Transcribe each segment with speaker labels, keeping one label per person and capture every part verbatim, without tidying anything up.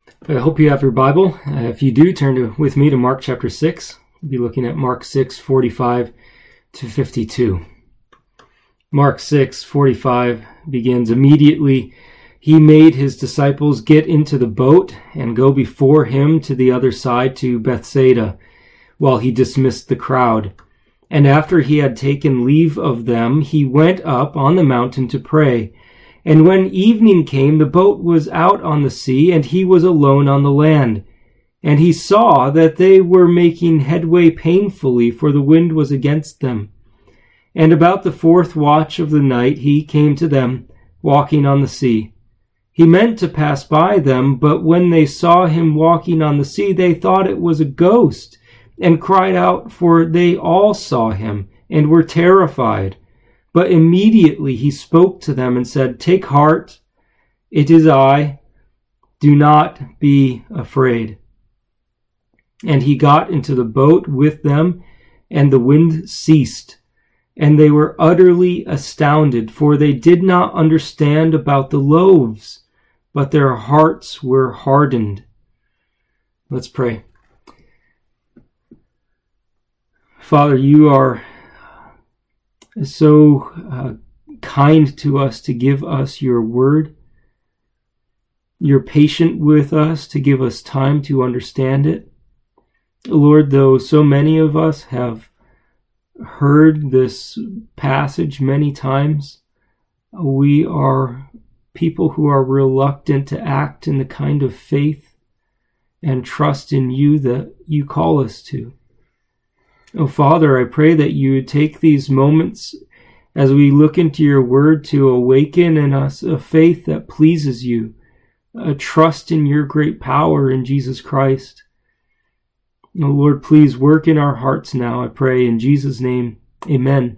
Speaker 1: I hope you have your Bible. Uh, if you do, turn to, with me to Mark chapter six. We'll be looking at Mark six, forty-five to fifty-two. Mark six, forty-five begins, "Immediately he made his disciples get into the boat and go before him to the other side to Bethsaida, while he dismissed the crowd. And after he had taken leave of them, he went up on the mountain to pray. And when evening came, the boat was out on the sea, and he was alone on the land. And he saw that they were making headway painfully, for the wind was against them. And about the fourth watch of the night he came to them, walking on the sea. He meant to pass by them, but when they saw him walking on the sea, they thought it was a ghost, and cried out, for they all saw him, and were terrified. But immediately he spoke to them and said, 'Take heart, it is I, do not be afraid.' And he got into the boat with them, and the wind ceased. And they were utterly astounded, for they did not understand about the loaves, but their hearts were hardened." Let's pray. Father, you are so uh, kind to us to give us your word. You're patient with us to give us time to understand it. Lord, though so many of us have heard this passage many times, we are people who are reluctant to act in the kind of faith and trust in you that you call us to. Oh, Father, I pray that you would take these moments as we look into your word to awaken in us a faith that pleases you, a trust in your great power in Jesus Christ. Oh, Lord, please work in our hearts now, I pray, in Jesus' name. Amen.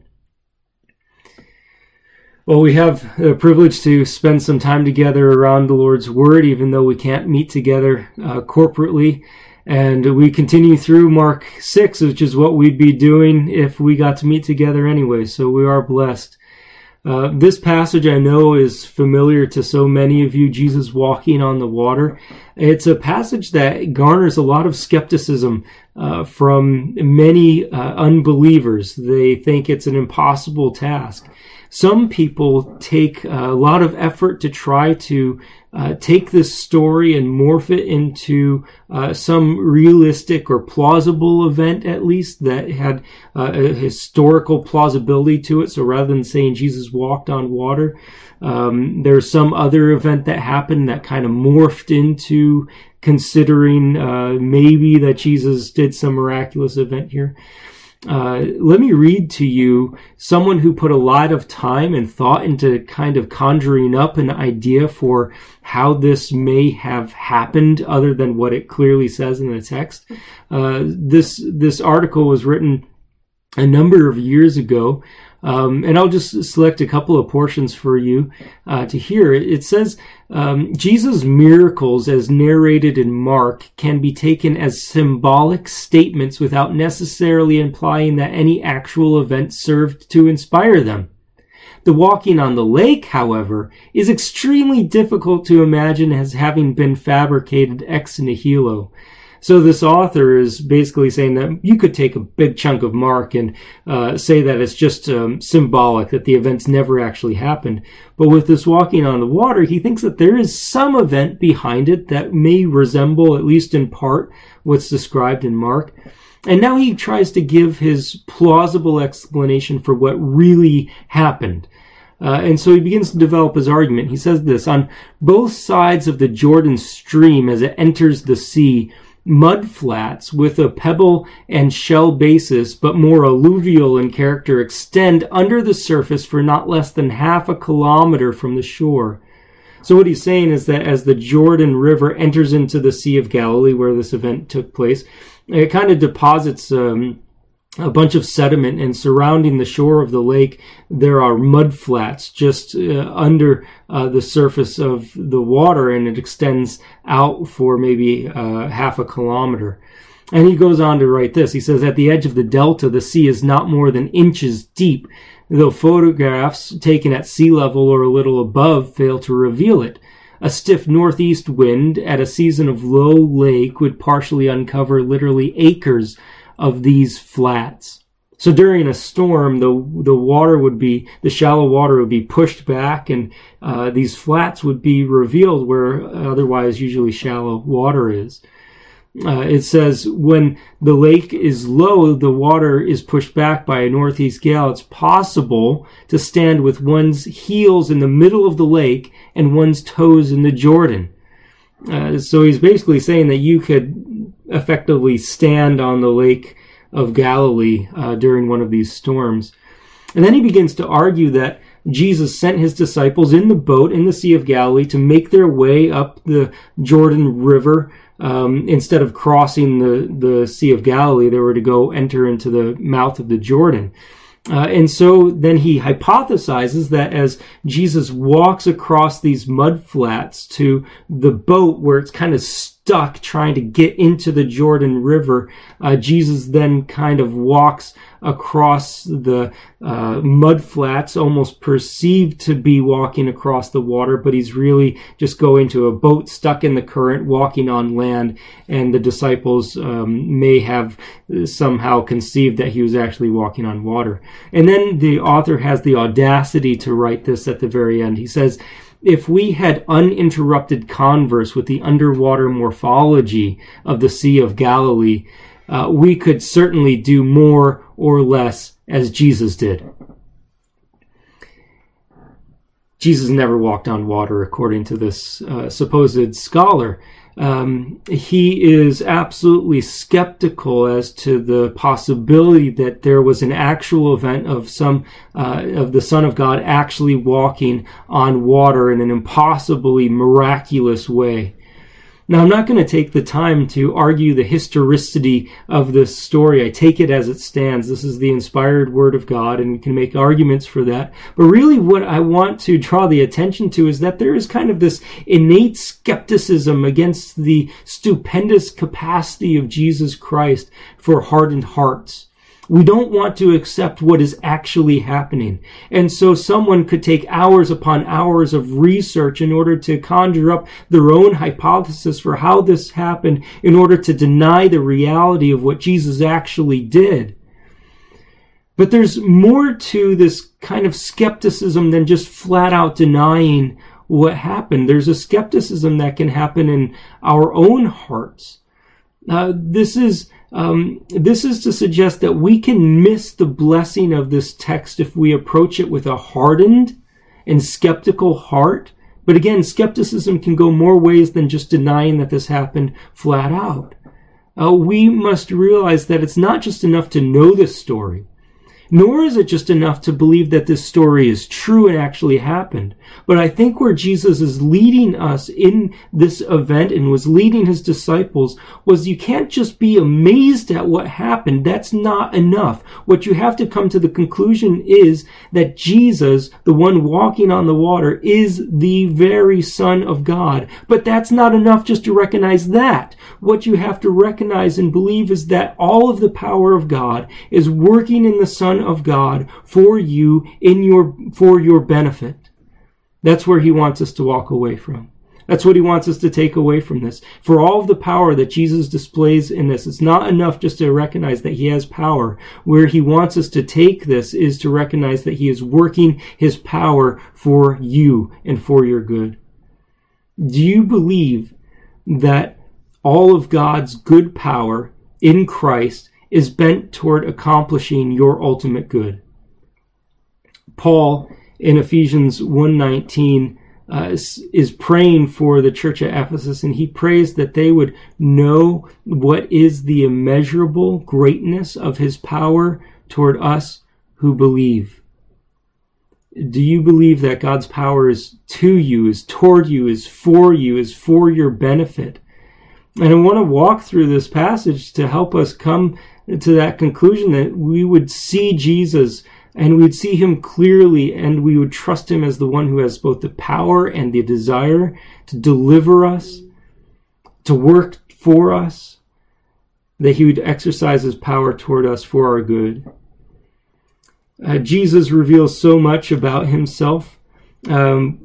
Speaker 1: Well, we have the privilege to spend some time together around the Lord's Word, even though we can't meet together uh, corporately. And we continue through Mark six, which is what we'd be doing if we got to meet together anyway. So we are blessed. Uh, this passage I know is familiar to so many of you, Jesus walking on the water. It's a passage that garners a lot of skepticism uh, from many uh, unbelievers. They think it's an impossible task. Some people take a lot of effort to try to uh, take this story and morph it into uh, some realistic or plausible event, at least, that had uh, a historical plausibility to it. So rather than saying Jesus walked on water, um, there's some other event that happened that kind of morphed into considering uh, maybe that Jesus did some miraculous event here. Uh, let me read to you someone who put a lot of time and thought into kind of conjuring up an idea for how this may have happened other than what it clearly says in the text. Uh, this, this article was written a number of years ago. Um, and I'll just select a couple of portions for you uh, to hear. It says, um, Jesus' miracles as narrated in Mark can be taken as symbolic statements without necessarily implying that any actual event served to inspire them. The walking on the lake, however, is extremely difficult to imagine as having been fabricated ex nihilo. So this author is basically saying that you could take a big chunk of Mark and uh, say that it's just um, symbolic, that the events never actually happened. But with this walking on the water, he thinks that there is some event behind it that may resemble, at least in part, what's described in Mark. And now he tries to give his plausible explanation for what really happened. Uh, and so he begins to develop his argument. He says this: on both sides of the Jordan stream as it enters the sea, mud flats with a pebble and shell basis, but more alluvial in character, extend under the surface for not less than half a kilometer from the shore. So what he's saying is that as the Jordan River enters into the Sea of Galilee, where this event took place, it kind of deposits um, a bunch of sediment, and surrounding the shore of the lake, there are mud flats just uh, under uh, the surface of the water, and it extends out for maybe uh, half a kilometer. And he goes on to write this. He says, at the edge of the delta, the sea is not more than inches deep, though photographs taken at sea level or a little above fail to reveal it. A stiff northeast wind at a season of low lake would partially uncover literally acres of these flats. So during a storm, the the water would be, the shallow water would be pushed back, and uh, these flats would be revealed where otherwise usually shallow water is. Uh, it says when the lake is low, the water is pushed back by a northeast gale. It's possible to stand with one's heels in the middle of the lake and one's toes in the Jordan. Uh, so he's basically saying that you could effectively stand on the lake of Galilee uh, during one of these storms. And then he begins to argue that Jesus sent his disciples in the boat in the Sea of Galilee to make their way up the Jordan River. Um, instead of crossing the, the Sea of Galilee, they were to go enter into the mouth of the Jordan. Uh, and so then he hypothesizes that as Jesus walks across these mud flats to the boat where it's kind of stuck trying to get into the Jordan River, uh, Jesus then kind of walks across the uh, mud flats, almost perceived to be walking across the water, but he's really just going to a boat stuck in the current, walking on land, and the disciples um, may have somehow conceived that he was actually walking on water. And then the author has the audacity to write this at the very end. He says, if we had uninterrupted converse with the underwater morphology of the Sea of Galilee, uh, we could certainly do more or less as Jesus did. Jesus never walked on water, according to this uh, supposed scholar. Um, he is absolutely skeptical as to the possibility that there was an actual event of some uh, of the Son of God actually walking on water in an impossibly miraculous way. Now, I'm not going to take the time to argue the historicity of this story. I take it as it stands. This is the inspired word of God, and we can make arguments for that. But really what I want to draw the attention to is that there is kind of this innate skepticism against the stupendous capacity of Jesus Christ for hardened hearts. We don't want to accept what is actually happening. And so someone could take hours upon hours of research in order to conjure up their own hypothesis for how this happened in order to deny the reality of what Jesus actually did. But there's more to this kind of skepticism than just flat out denying what happened. There's a skepticism that can happen in our own hearts. Uh, this is Um, this is to suggest that we can miss the blessing of this text if we approach it with a hardened and skeptical heart. But again, skepticism can go more ways than just denying that this happened flat out. Uh, we must realize that it's not just enough to know this story, nor is it just enough to believe that this story is true and actually happened. But I think where Jesus is leading us in this event and was leading his disciples was you can't just be amazed at what happened. That's not enough. What you have to come to the conclusion is that Jesus, the one walking on the water, is the very Son of God. But that's not enough just to recognize that. What you have to recognize and believe is that all of the power of God is working in the Son of God for you in your for your benefit. That's where he wants us to walk away from. That's what he wants us to take away from this. For all of the power that Jesus displays in this, it's not enough just to recognize that he has power. Where he wants us to take this is to recognize that he is working his power for you and for your good. Do you believe that all of God's good power in Christ is bent toward accomplishing your ultimate good? Paul in Ephesians one nineteen uh, is, is praying for the church at Ephesus, and he prays that they would know what is the immeasurable greatness of his power toward us who believe. Do you believe that God's power is to you, is toward you, is for you, is for your benefit? And I want to walk through this passage to help us come to that conclusion that we would see Jesus and we'd see him clearly, and we would trust him as the one who has both the power and the desire to deliver us, to work for us, that he would exercise his power toward us for our good. Uh, Jesus reveals so much about himself. Um,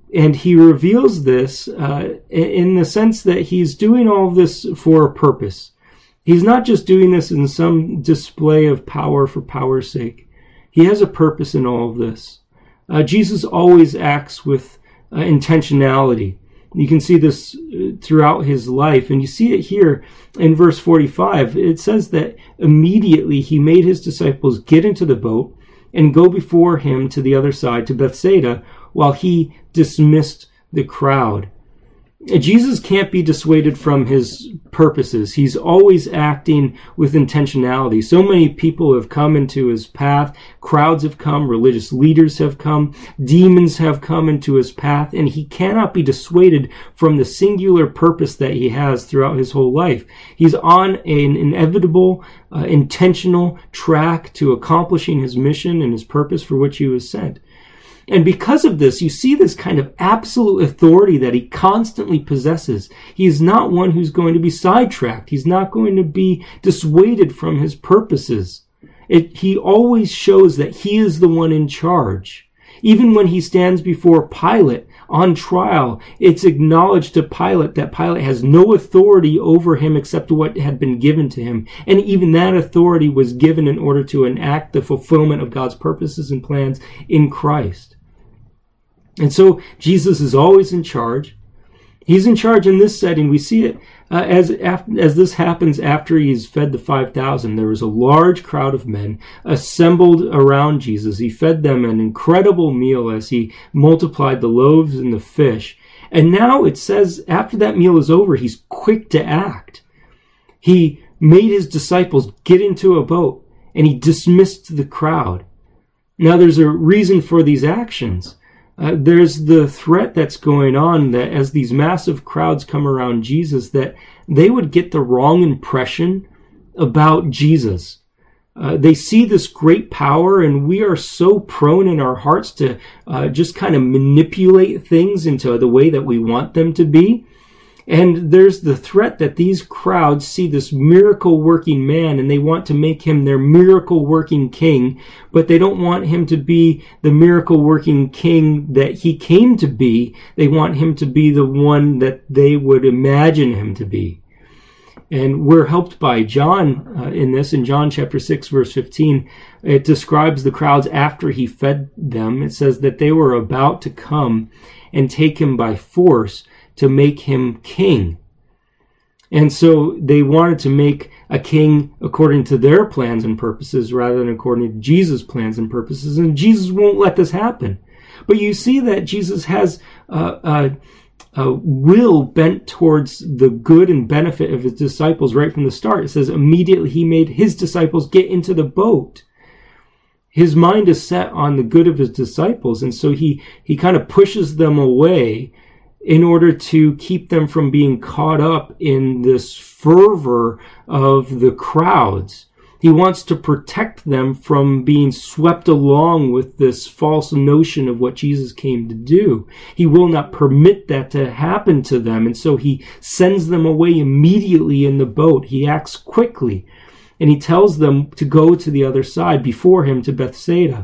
Speaker 1: And he reveals this uh, in the sense that he's doing all of this for a purpose. He's not just doing this in some display of power for power's sake. He has a purpose in all of this. Uh, Jesus always acts with uh, intentionality. You can see this throughout his life, and you see it here in verse forty-five. It says that immediately he made his disciples get into the boat and go before him to the other side, to Bethsaida, while he dismissed the crowd. Jesus can't be dissuaded from his purposes. He's always acting with intentionality. So many people have come into his path. Crowds have come. Religious leaders have come. Demons have come into his path. And he cannot be dissuaded from the singular purpose that he has throughout his whole life. He's on an inevitable, uh, intentional track to accomplishing his mission and his purpose for which he was sent. And because of this, you see this kind of absolute authority that he constantly possesses. He is not one who's going to be sidetracked. He's not going to be dissuaded from his purposes. It, he always shows that he is the one in charge. Even when he stands before Pilate on trial, it's acknowledged to Pilate that Pilate has no authority over him except what had been given to him. And even that authority was given in order to enact the fulfillment of God's purposes and plans in Christ. And so Jesus is always in charge. He's in charge in this setting. We see it uh, as as this happens after he's fed the five thousand. There was a large crowd of men assembled around Jesus. He fed them an incredible meal as he multiplied the loaves and the fish. And now it says after that meal is over, he's quick to act. He made his disciples get into a boat and he dismissed the crowd. Now there's a reason for these actions. Uh, there's the threat that's going on that as these massive crowds come around Jesus, that they would get the wrong impression about Jesus. Uh, they see this great power, and we are so prone in our hearts to uh, just kind of manipulate things into the way that we want them to be. And there's the threat that these crowds see this miracle-working man and they want to make him their miracle-working king, but they don't want him to be the miracle-working king that he came to be. They want him to be the one that they would imagine him to be. And we're helped by John uh, in this. In John chapter six, verse fifteen, it describes the crowds after he fed them. It says that they were about to come and take him by force to make him king. And so they wanted to make a king according to their plans and purposes rather than according to Jesus' plans and purposes. And Jesus won't let this happen. But you see that Jesus has uh, a, a will bent towards the good and benefit of his disciples right from the start. It says immediately he made his disciples get into the boat. His mind is set on the good of his disciples. And so he, he kind of pushes them away in order to keep them from being caught up in this fervor of the crowds. He wants to protect them from being swept along with this false notion of what Jesus came to do. He will not permit that to happen to them, and so he sends them away immediately in the boat. He acts quickly, and he tells them to go to the other side before him to Bethsaida.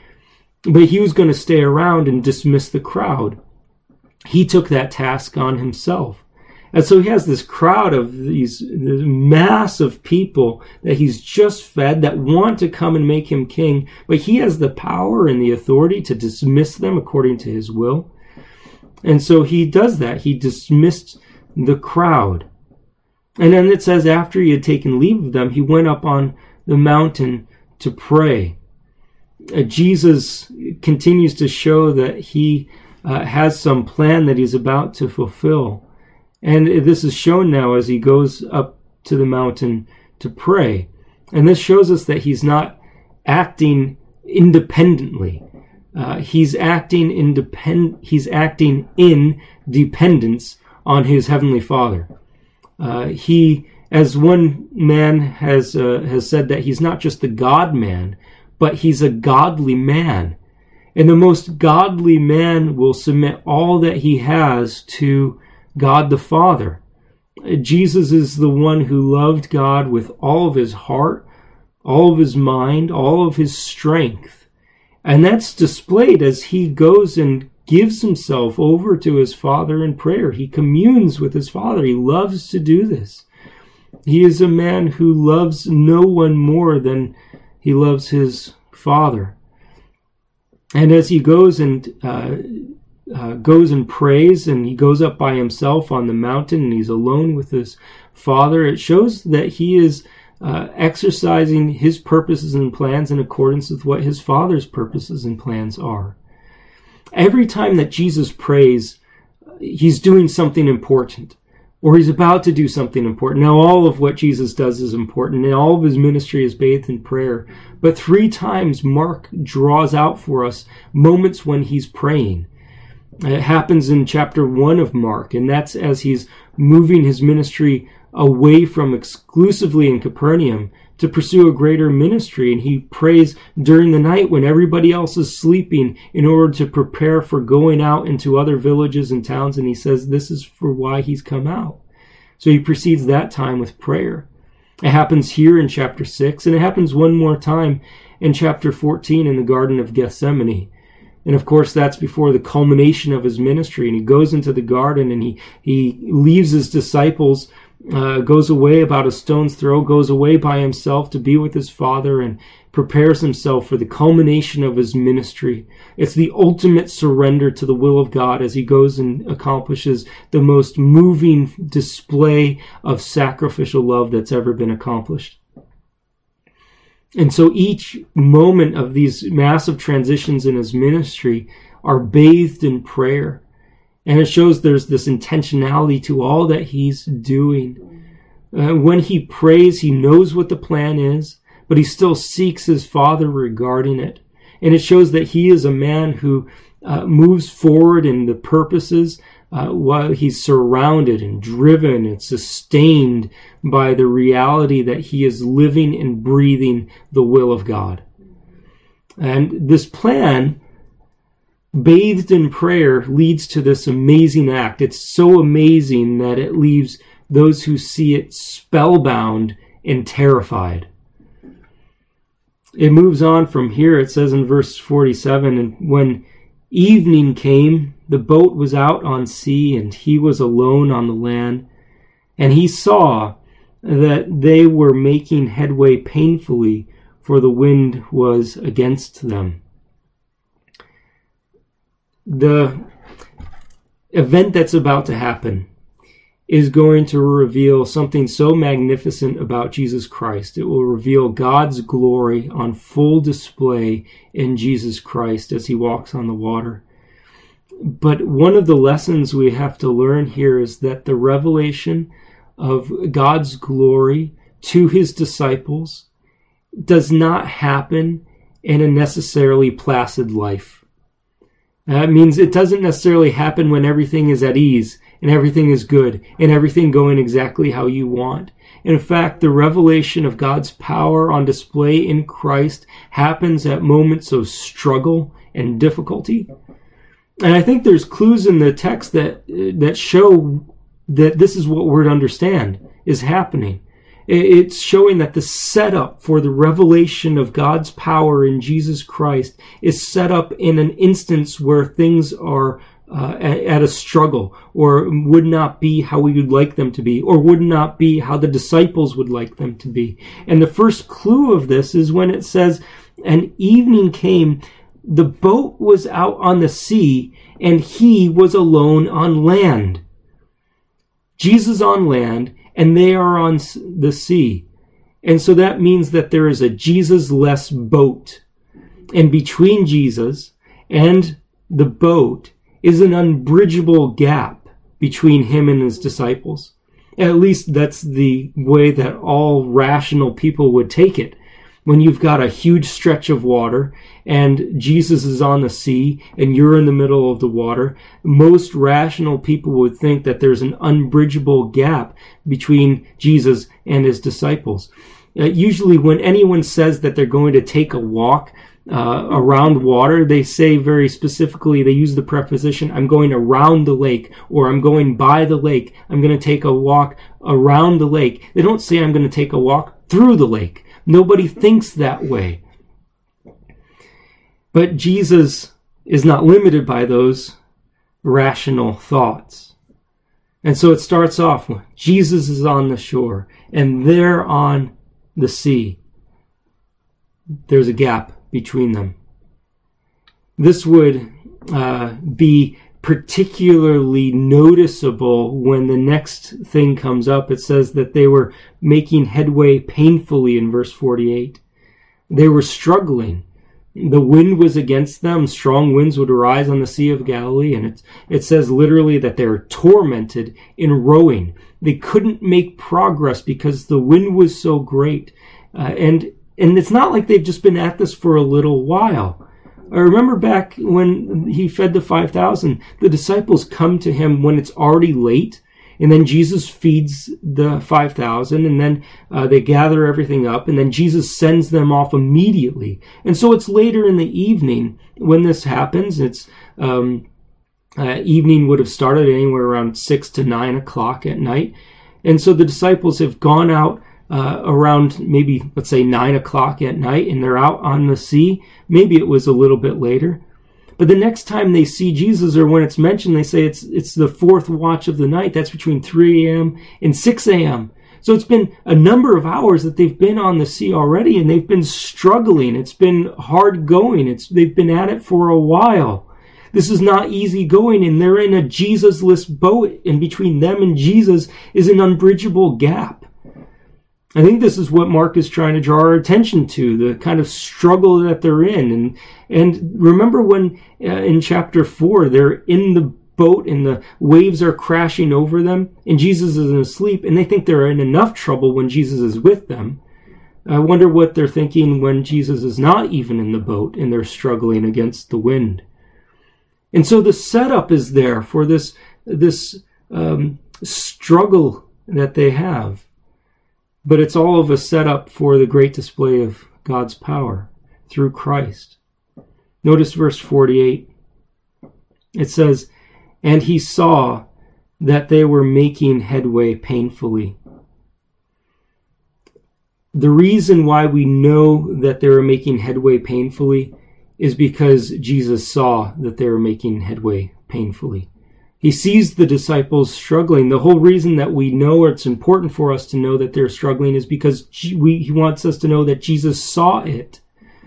Speaker 1: But he was going to stay around and dismiss the crowd. He took that task on himself. And so he has this crowd of these this mass of people that he's just fed that want to come and make him king, but he has the power and the authority to dismiss them according to his will. And so he does that. He dismissed the crowd. And then it says after he had taken leave of them, he went up on the mountain to pray. Uh, Jesus continues to show that he Uh, has some plan that he's about to fulfill. And this is shown now as he goes up to the mountain to pray. And this shows us that he's not acting independently. Uh, he's acting independ- He's acting in dependence on his heavenly Father. Uh, he, as one man has uh, has said, that he's not just the God man, but he's a godly man. And the most godly man will submit all that he has to God the Father. Jesus is the one who loved God with all of his heart, all of his mind, all of his strength. And that's displayed as he goes and gives himself over to his Father in prayer. He communes with his Father. He loves to do this. He is a man who loves no one more than he loves his Father. And as he goes and uh, uh, goes and prays, and he goes up by himself on the mountain, and he's alone with his Father, it shows that he is uh, exercising his purposes and plans in accordance with what his Father's purposes and plans are. Every time that Jesus prays, he's doing something important, or he's about to do something important. Now, all of what Jesus does is important, and all of his ministry is bathed in prayer. But three times Mark draws out for us moments when he's praying. It happens in chapter one of Mark, and that's as he's moving his ministry away from exclusively in Capernaum to pursue a greater ministry. And he prays during the night when everybody else is sleeping in order to prepare for going out into other villages and towns. And he says this is for why he's come out. So he precedes that time with prayer. It happens here in chapter six, and it happens one more time in chapter fourteen in the Garden of Gethsemane. And of course, that's before the culmination of his ministry. And he goes into the garden, and he, he leaves his disciples, uh, goes away about a stone's throw, goes away by himself to be with his Father, and prepares himself for the culmination of his ministry. It's the ultimate surrender to the will of God as he goes and accomplishes the most moving display of sacrificial love that's ever been accomplished. And so each moment of these massive transitions in his ministry are bathed in prayer. And it shows there's this intentionality to all that he's doing. Uh, when he prays, he knows what the plan is, but he still seeks his Father regarding it. And it shows that he is a man who uh, moves forward in the purposes uh, while he's surrounded and driven and sustained by the reality that he is living and breathing the will of God. And this plan, bathed in prayer, leads to this amazing act. It's so amazing that it leaves those who see it spellbound and terrified. It moves on from here. It says in verse forty-seven, and when evening came, the boat was out on sea, and he was alone on the land. And he saw that they were making headway painfully, for the wind was against them. The event that's about to happen is going to reveal something so magnificent about Jesus Christ. It will reveal God's glory on full display in Jesus Christ as he walks on the water. But one of the lessons we have to learn here is that the revelation of God's glory to his disciples does not happen in a necessarily placid life. That means it doesn't necessarily happen when everything is at ease and everything is good and everything going exactly how you want. In fact, the revelation of God's power on display in Christ happens at moments of struggle and difficulty. And I think there's clues in the text that that show that this is what we're to understand is happening. It's showing that the setup for the revelation of God's power in Jesus Christ is set up in an instance where things are uh, at a struggle, or would not be how we would like them to be, or would not be how the disciples would like them to be. And the first clue of this is when it says, "And evening came, the boat was out on the sea, and he was alone on land." Jesus on land, and they are on the sea. And so that means that there is a Jesus-less boat. And between Jesus and the boat is an unbridgeable gap between him and his disciples. At least that's the way that all rational people would take it. When you've got a huge stretch of water and Jesus is on the sea and you're in the middle of the water, most rational people would think that there's an unbridgeable gap between Jesus and his disciples. Uh, usually when anyone says that they're going to take a walk uh, around water, they say very specifically, they use the preposition, I'm going around the lake, or I'm going by the lake. I'm going to take a walk around the lake. They don't say I'm going to take a walk through the lake. Nobody thinks that way. But Jesus is not limited by those rational thoughts. And so it starts off with Jesus is on the shore, and they're on the sea. There's a gap between them. This would uh, be particularly noticeable when the next thing comes up. It says that they were making headway painfully in verse forty-eight. They were struggling. The wind was against them. Strong winds would arise on the Sea of Galilee. And it, it says literally that they were tormented in rowing. They couldn't make progress because the wind was so great. Uh, and, and it's not like they've just been at this for a little while. I remember back when he fed the five thousand, the disciples come to him when it's already late. And then Jesus feeds the five thousand, and then uh, they gather everything up, and then Jesus sends them off immediately. And so it's later in the evening when this happens. It's um, uh, evening would have started anywhere around six to nine o'clock at night. And so the disciples have gone out uh, around maybe, let's say, nine o'clock at night, and they're out on the sea. Maybe it was a little bit later. But the next time they see Jesus, or when it's mentioned, they say it's it's the fourth watch of the night. That's between three a.m. and six a.m. So it's been a number of hours that they've been on the sea already, and they've been struggling. It's been hard going. It's they've been at it for a while. This is not easy going, and they're in a Jesus-less boat, and between them and Jesus is an unbridgeable gap. I think this is what Mark is trying to draw our attention to, the kind of struggle that they're in. And and remember when uh, in chapter four, they're in the boat and the waves are crashing over them, and Jesus is asleep, and they think they're in enough trouble when Jesus is with them. I wonder what they're thinking when Jesus is not even in the boat and they're struggling against the wind. And so the setup is there for this, this um, struggle that they have. But it's all of a setup for the great display of God's power through Christ. Notice verse forty-eight. It says, "And he saw that they were making headway painfully." The reason why we know that they were making headway painfully is because Jesus saw that they were making headway painfully. He sees the disciples struggling. The whole reason that we know, or it's important for us to know that they're struggling, is because we, he wants us to know that Jesus saw it.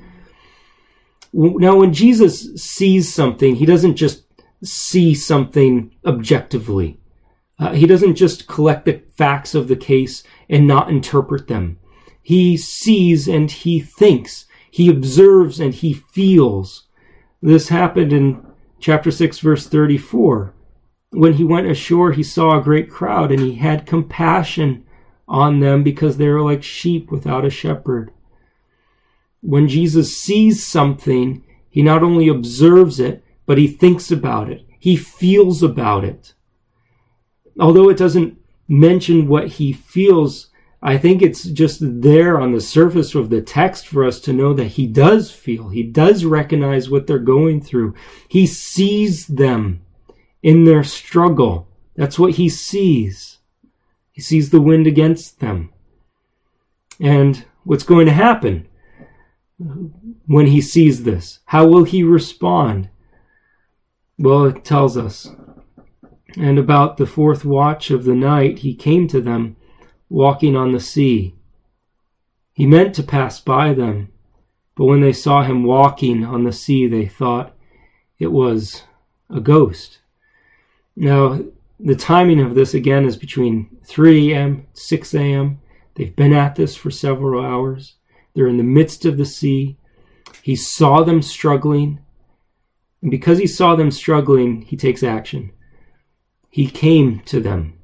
Speaker 1: Now, when Jesus sees something, he doesn't just see something objectively. Uh, he doesn't just collect the facts of the case and not interpret them. He sees and he thinks. He observes and he feels. This happened in chapter six, verse thirty-four. When he went ashore, he saw a great crowd, and he had compassion on them because they were like sheep without a shepherd. When Jesus sees something, he not only observes it, but he thinks about it. He feels about it. Although it doesn't mention what he feels, I think it's just there on the surface of the text for us to know that he does feel. He does recognize what they're going through. He sees them in their struggle. That's what he sees. He sees the wind against them. And what's going to happen when he sees this? How will he respond? Well, it tells us. "And about the fourth watch of the night, he came to them, walking on the sea. He meant to pass by them, but when they saw him walking on the sea, they thought it was a ghost." Now, the timing of this, again, is between three a.m., six a.m. They've been at this for several hours. They're in the midst of the sea. He saw them struggling. And because he saw them struggling, he takes action. He came to them.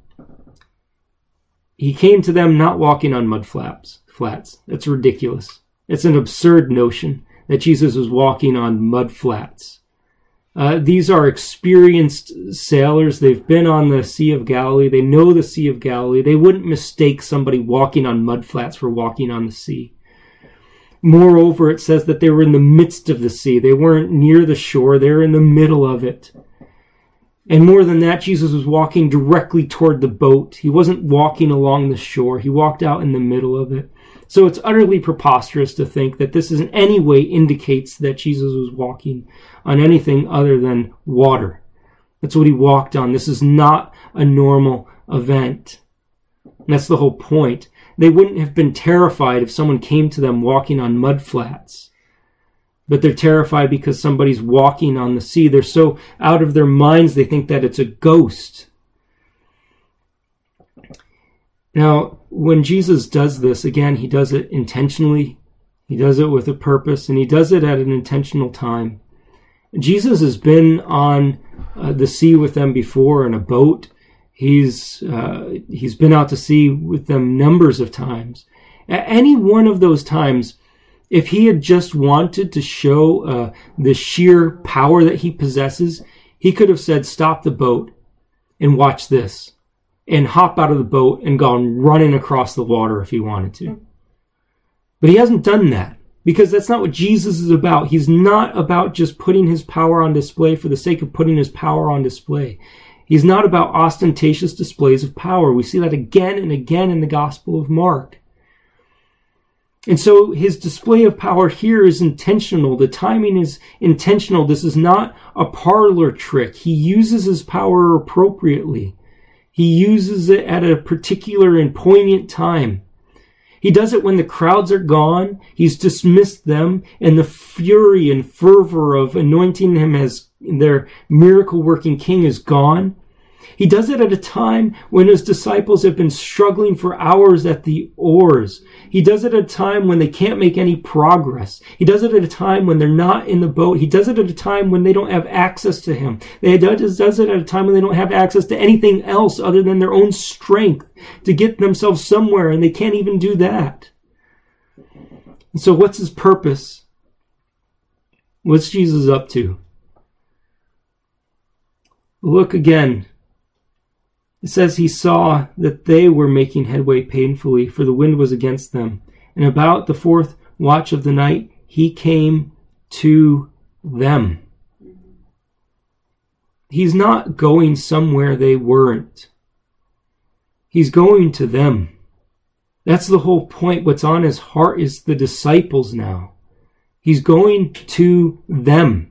Speaker 1: He came to them not walking on mud flaps, flats. That's ridiculous. It's an absurd notion that Jesus was walking on mud flats. Uh, these are experienced sailors. They've been on the Sea of Galilee. They know the Sea of Galilee. They wouldn't mistake somebody walking on mud flats for walking on the sea. Moreover, it says that they were in the midst of the sea. They weren't near the shore. They were in the middle of it. And more than that, Jesus was walking directly toward the boat. He wasn't walking along the shore. He walked out in the middle of it. So it's utterly preposterous to think that this in any way indicates that Jesus was walking on anything other than water. That's what he walked on. This is not a normal event. And that's the whole point. They wouldn't have been terrified if someone came to them walking on mud flats. But they're terrified because somebody's walking on the sea. They're so out of their minds, they think that it's a ghost. Now, when Jesus does this, again, he does it intentionally. He does it with a purpose, and he does it at an intentional time. Jesus has been on uh, the sea with them before in a boat. He's uh, he's been out to sea with them numbers of times. At any one of those times, if he had just wanted to show uh, the sheer power that he possesses, he could have said, "Stop the boat and watch this," and hop out of the boat and gone running across the water if he wanted to. But he hasn't done that, because that's not what Jesus is about. He's not about just putting his power on display for the sake of putting his power on display. He's not about ostentatious displays of power. We see that again and again in the Gospel of Mark. And so his display of power here is intentional. The timing is intentional. This is not a parlor trick. He uses his power appropriately. He uses it at a particular and poignant time. He does it when the crowds are gone. He's dismissed them, and the fury and fervor of anointing him as their miracle-working king is gone. He does it at a time when his disciples have been struggling for hours at the oars. He does it at a time when they can't make any progress. He does it at a time when they're not in the boat. He does it at a time when they don't have access to him. He does it at a time when they don't have access to anything else other than their own strength to get themselves somewhere, and they can't even do that. And so what's his purpose? What's Jesus up to? Look again. It says he saw that they were making headway painfully, for the wind was against them. And about the fourth watch of the night, he came to them. He's not going somewhere they weren't. He's going to them. That's the whole point. What's on his heart is the disciples now. He's going to them.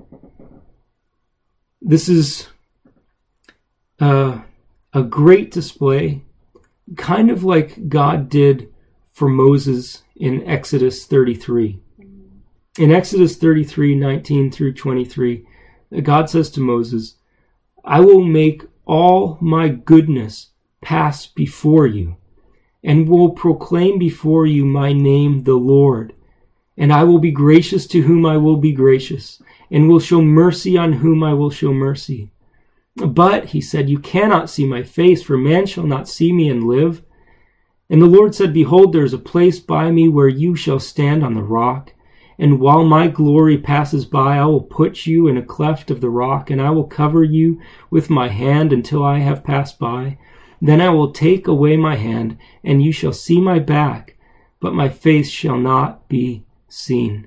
Speaker 1: This is uh, a great display, kind of like God did for Moses in Exodus thirty-three. In Exodus thirty-three, nineteen through twenty-three, God says to Moses, "I will make all my goodness pass before you, and will proclaim before you my name, the Lord. And I will be gracious to whom I will be gracious, and will show mercy on whom I will show mercy. But," he said, "you cannot see my face, for man shall not see me and live." And the Lord said, "Behold, there is a place by me where you shall stand on the rock. And while my glory passes by, I will put you in a cleft of the rock, and I will cover you with my hand until I have passed by. Then I will take away my hand, and you shall see my back, but my face shall not be seen."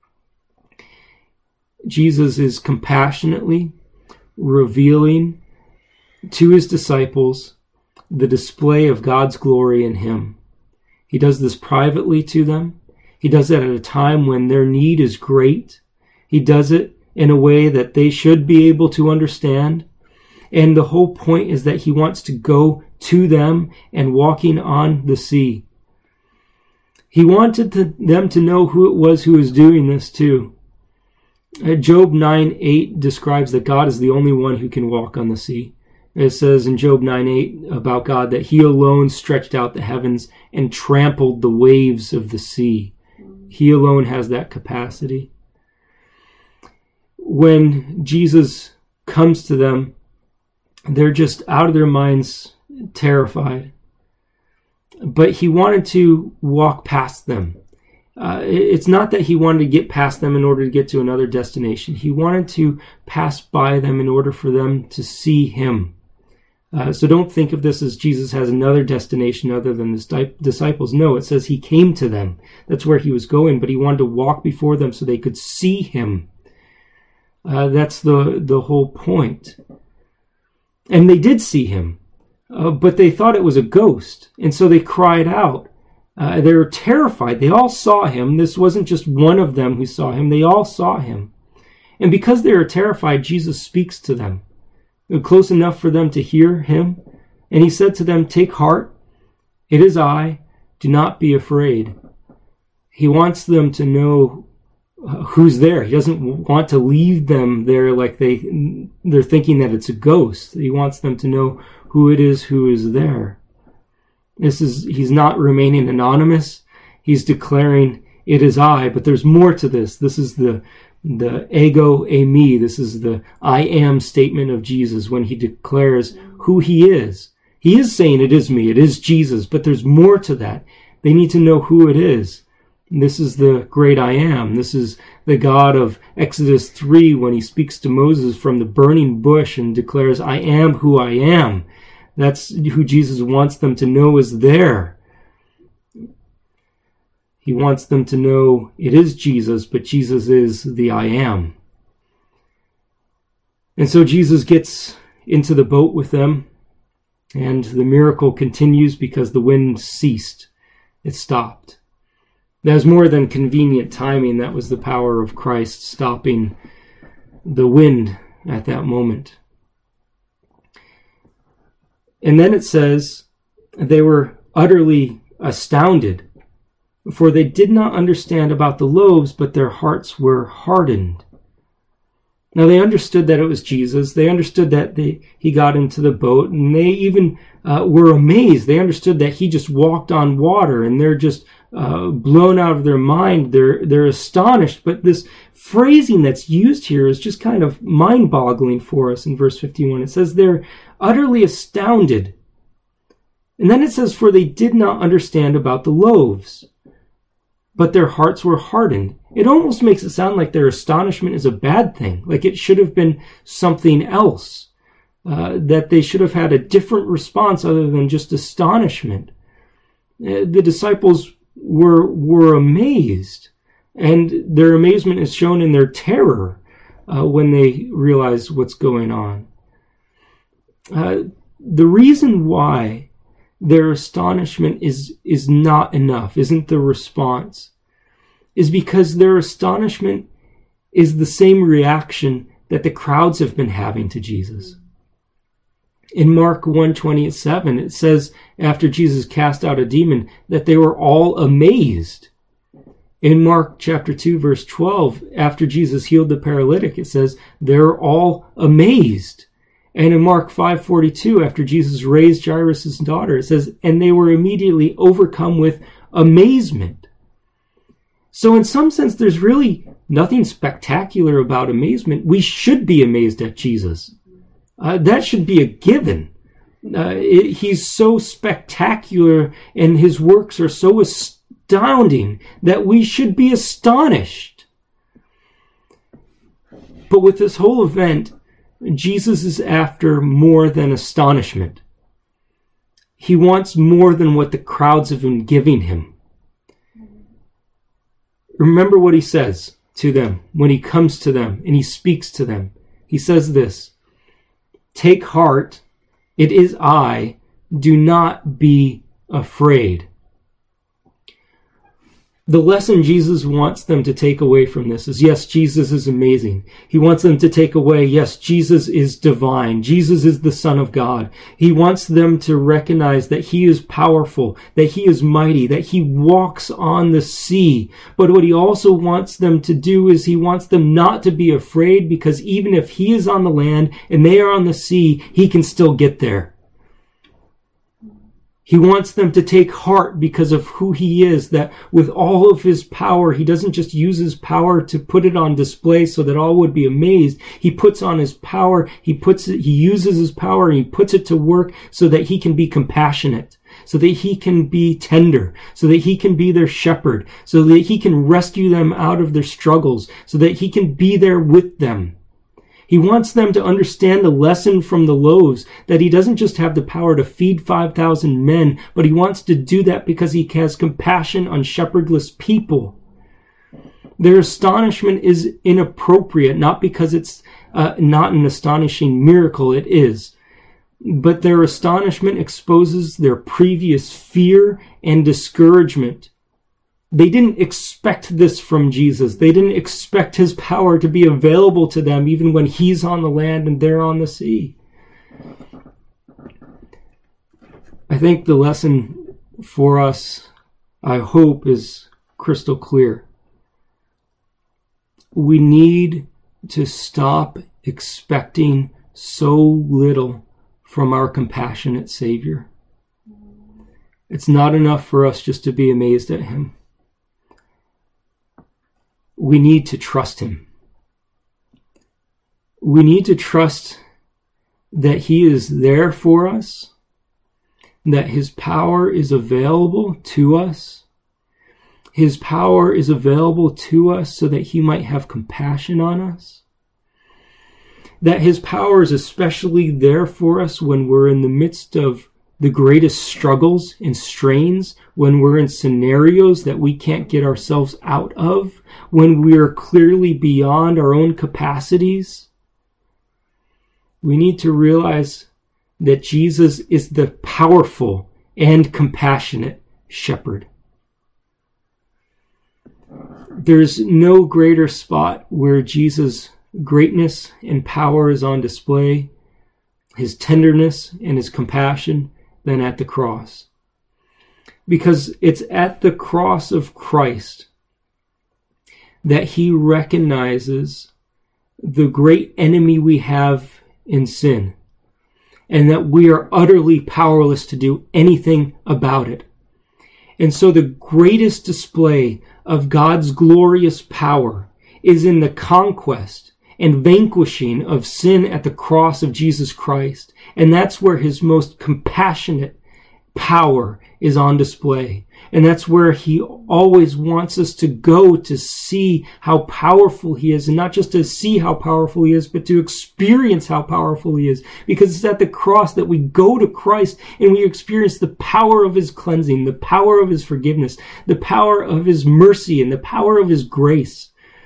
Speaker 1: Jesus is compassionately revealing to his disciples the display of God's glory in him. He does this privately to them. He does it at a time when their need is great. He does it in a way that they should be able to understand. And the whole point is that he wants to go to them and walking on the sea. He wanted to, them to know who it was who was doing this too. Job nine eight describes that God is the only one who can walk on the sea. It says in Job nine eight about God that he alone stretched out the heavens and trampled the waves of the sea. He alone has that capacity. When Jesus comes to them, they're just out of their minds, terrified. But he wanted to walk past them. Uh, it's not that he wanted to get past them in order to get to another destination. He wanted to pass by them in order for them to see him. Uh, so don't think of this as Jesus has another destination other than the disciples. No, it says he came to them. That's where he was going, but he wanted to walk before them so they could see him. Uh, that's the, the whole point. And they did see him, uh, but they thought it was a ghost, and so they cried out. Uh, they were terrified. They all saw him. This wasn't just one of them who saw him. They all saw him. And because they were terrified, Jesus speaks to them. close enough for them to hear him. And he said to them, "Take heart, it is I, do not be afraid." He wants them to know uh, who's there. He doesn't want to leave them there like they, they're thinking that it's a ghost. He wants them to know who it is who is there. This is, he's not remaining anonymous. He's declaring, "It is I," but there's more to this. This is the the ego eimi. This is the I am statement of Jesus when he declares who he is. He is saying, "It is me, it is Jesus," but there's more to that. They need to know who it is. This is the great I am. This is the God of Exodus three when he speaks to Moses from the burning bush and declares, "I am who I am." That's who Jesus wants them to know is there. He wants them to know it is Jesus, but Jesus is the I am. And so Jesus gets into the boat with them, and the miracle continues because the wind ceased. It stopped. That was more than convenient timing. That was the power of Christ stopping the wind at that moment. And then it says, they were utterly astounded, for they did not understand about the loaves, but their hearts were hardened. Now they understood that it was Jesus. They understood that they, he got into the boat, and they even uh, were amazed. They understood that he just walked on water, and they're just uh, blown out of their mind. They're they're astonished. But this phrasing that's used here is just kind of mind-boggling for us in verse fifty-one. It says they're utterly astounded. And then it says, for they did not understand about the loaves, but their hearts were hardened. It almost makes it sound like their astonishment is a bad thing, like it should have been something else, uh, that they should have had a different response other than just astonishment. Uh, the disciples were were amazed, and their amazement is shown in their terror uh, when they realize what's going on. Uh, the reason why their astonishment is is not enough, isn't the response, is because their astonishment is the same reaction that the crowds have been having to Jesus. In Mark one twenty-seven, it says, after Jesus cast out a demon, that they were all amazed. In Mark chapter two, verse twelve, after Jesus healed the paralytic, it says, they're all amazed. And in Mark five forty-two, after Jesus raised Jairus' daughter, it says, and they were immediately overcome with amazement. So in some sense, there's really nothing spectacular about amazement. We should be amazed at Jesus. Uh, that should be a given. Uh, it, he's so spectacular and his works are so astounding that we should be astonished. But with this whole event, Jesus is after more than astonishment. He wants more than what the crowds have been giving him. Remember what he says to them when he comes to them and he speaks to them. He says this, take heart, it is I, do not be afraid. The lesson Jesus wants them to take away from this is, yes, Jesus is amazing. He wants them to take away, yes, Jesus is divine. Jesus is the Son of God. He wants them to recognize that he is powerful, that he is mighty, that he walks on the sea. But what he also wants them to do is he wants them not to be afraid, because even if he is on the land and they are on the sea, he can still get there. He wants them to take heart because of who he is, that with all of his power, he doesn't just use his power to put it on display so that all would be amazed. He puts on his power, he puts it, he uses his power and he puts it to work so that he can be compassionate, so that he can be tender, so that he can be their shepherd, so that he can rescue them out of their struggles, so that he can be there with them. He wants them to understand the lesson from the loaves, that he doesn't just have the power to feed five thousand men, but he wants to do that because he has compassion on shepherdless people. Their astonishment is inappropriate, not because it's uh, not an astonishing miracle, it is. But their astonishment exposes their previous fear and discouragement. They didn't expect this from Jesus. They didn't expect his power to be available to them even when he's on the land and they're on the sea. I think the lesson for us, I hope, is crystal clear. We need to stop expecting so little from our compassionate Savior. It's not enough for us just to be amazed at him. We need to trust him. We need to trust that he is there for us, that his power is available to us. His power is available to us so that he might have compassion on us. That his power is especially there for us when we're in the midst of the greatest struggles and strains, when we're in scenarios that we can't get ourselves out of, when we are clearly beyond our own capacities. We need to realize that Jesus is the powerful and compassionate shepherd. There's no greater spot where Jesus' greatness and power is on display, his tenderness and his compassion, than at the cross. Because it's at the cross of Christ that he recognizes the great enemy we have in sin, and that we are utterly powerless to do anything about it. And so the greatest display of God's glorious power is in the conquest and vanquishing of sin at the cross of Jesus Christ. And that's where his most compassionate power is on display. And that's where he always wants us to go to see how powerful he is. And not just to see how powerful he is, but to experience how powerful he is. Because it's at the cross that we go to Christ and we experience the power of his cleansing, the power of his forgiveness, the power of his mercy, and the power of his grace.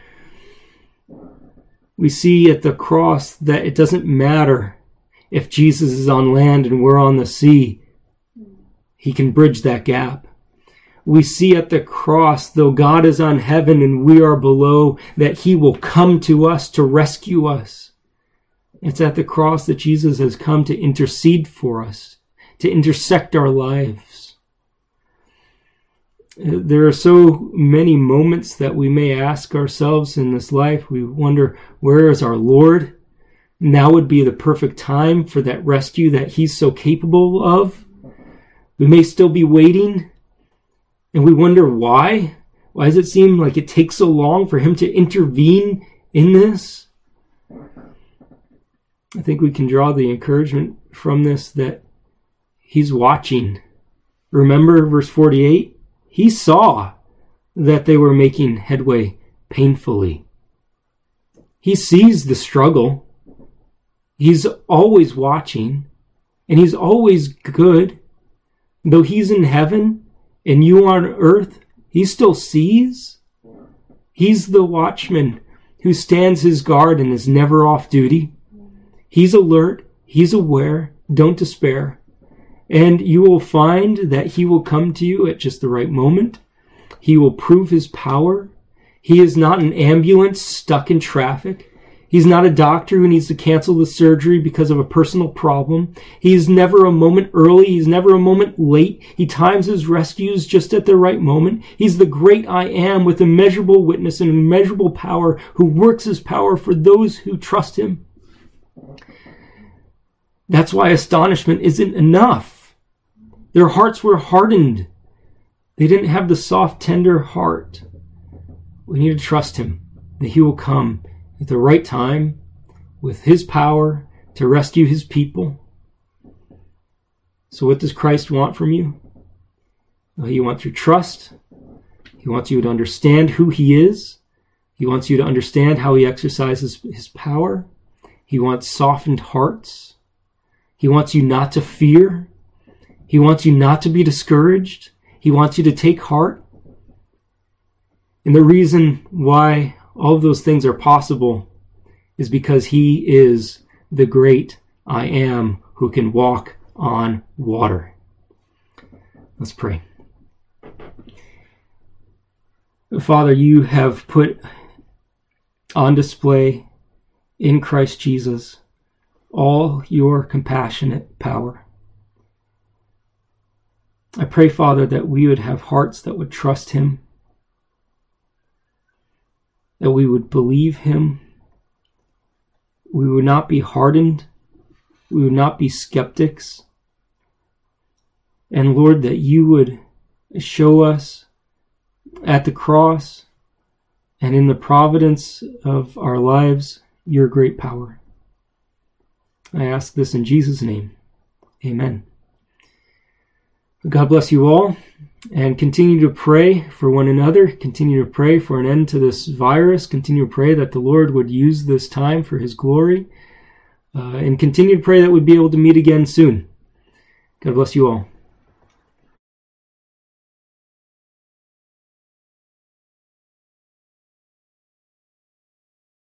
Speaker 1: We see at the cross that it doesn't matter if Jesus is on land and we're on the sea. He can bridge that gap. We see at the cross, though God is on heaven and we are below, that he will come to us to rescue us. It's at the cross that Jesus has come to intercede for us, to intersect our lives. There are so many moments that we may ask ourselves in this life. We wonder, where is our Lord? Now would be the perfect time for that rescue that he's so capable of. We may still be waiting, and we wonder why. Why does it seem like it takes so long for him to intervene in this? I think we can draw the encouragement from this that he's watching. Remember verse forty-eight? He saw that they were making headway painfully. He sees the struggle. He's always watching, and he's always good. Though he's in heaven and you on earth, he still sees. He's the watchman who stands his guard and is never off duty. He's alert. He's aware. Don't despair. And you will find that he will come to you at just the right moment. He will prove his power. He is not an ambulance stuck in traffic. He's not a doctor who needs to cancel the surgery because of a personal problem. He is never a moment early. He's never a moment late. He times his rescues just at the right moment. He's the great I am with immeasurable witness and immeasurable power who works his power for those who trust him. That's why astonishment isn't enough. Their hearts were hardened. They didn't have the soft, tender heart. We need to trust him, that he will come at the right time with his power to rescue his people. So what does Christ want from you? Well, he wants your trust. He wants you to understand who he is. He wants you to understand how he exercises his power. He wants softened hearts. He wants you not to fear. He wants you not to be discouraged. He wants you to take heart. And the reason why all of those things are possible is because he is the great I am who can walk on water. Let's pray. Father, you have put on display in Christ Jesus all your compassionate power. I pray, Father, that we would have hearts that would trust him, that we would believe him, we would not be hardened, we would not be skeptics, and Lord, that you would show us at the cross and in the providence of our lives your great power. I ask this in Jesus' name. Amen. God bless you all, and continue to pray for one another. Continue to pray for an end to this virus. Continue to pray that the Lord would use this time for his glory. Uh, and continue to pray that we'd be able to meet again soon. God bless you all.